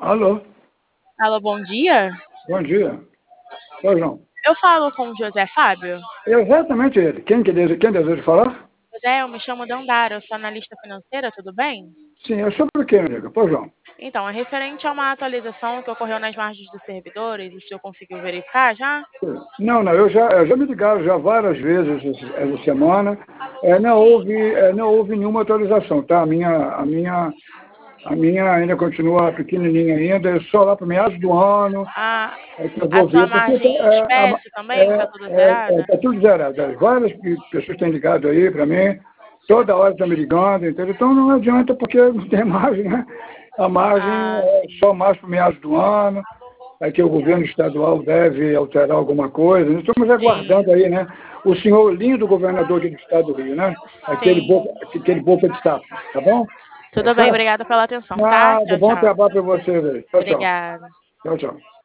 Alô, Alô, bom dia. bom dia. Oi, João. Eu falo com o José Fábio. Exatamente ele. Quem deseja falar? José, eu me chamo Dandara, eu sou analista financeira, tudo bem? Sim, é sobre o quê, amiga? Pois, João. Então, é referente a uma atualização que ocorreu nas margens dos servidores, o senhor conseguiu verificar já? Não, eu já me ligaram já várias vezes essa semana. Não houve nenhuma atualização, tá? A minha ainda continua pequenininha ainda, é só lá para meados do ano. A, É que eu a vou sua ver, porque margem espécie também está tudo zerada? tá tudo zerado. Várias pessoas têm ligado aí para mim, toda hora estão me ligando, entendeu? Então não adianta porque não tem margem, né? A margem Ah, é sim. só mais para meados do ano, é que o governo estadual deve alterar alguma coisa. Nós estamos Sim, aguardando aí, né? O senhor lindo governador aqui do estado do Rio, né? sim. Aquele boca de sapo, tá bom? Tá Tudo bem, certo? obrigada pela atenção, tá? Nada, Tchau, bom tchau. trabalho para você, velho. Tchau, tchau. Obrigada. Tchau, tchau.